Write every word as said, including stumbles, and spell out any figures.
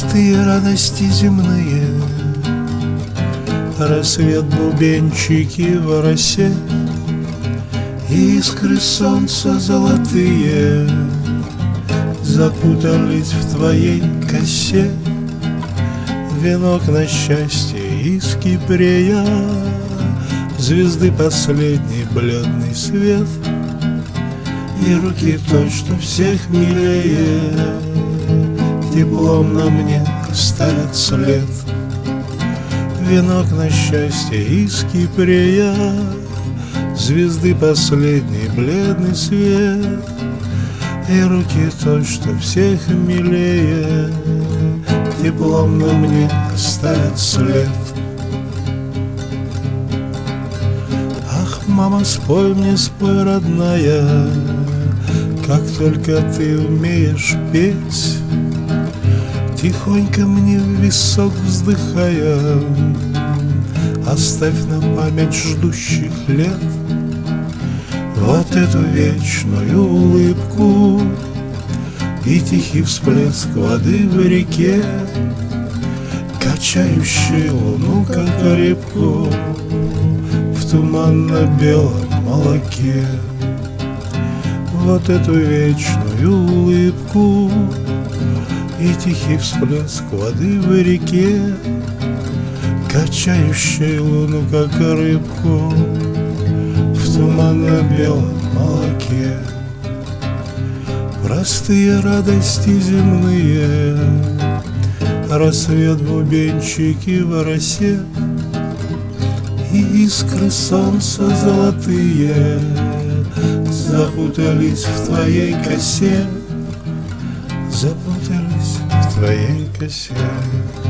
Простые радости земные, рассвет, бубенчики в росе, искры солнца золотые запутались в твоей косе. Венок на счастье из Кипрея, звезды последний бледный свет, и руки той, что всех милее, теплом на мне оставят след. Венок на счастье из Кипрея, звезды последний бледный свет, и руки той, что всех милее, теплом на мне оставят след. Ах, мама, спой мне, спой, родная, как только ты умеешь петь. Тихонько мне в висок вздыхая, оставь на память ждущих лет вот эту вечную улыбку и тихий всплеск воды в реке, качающий луну, как рыбку в туманно-белом молоке. Вот эту вечную улыбку и тихий всплеск воды в реке, качающий луну, как рыбку в туманно-белом молоке. Простые радости земные, рассвет, бубенчики в росе, и искры солнца золотые запутались в твоей косе, запутались в твоей косе.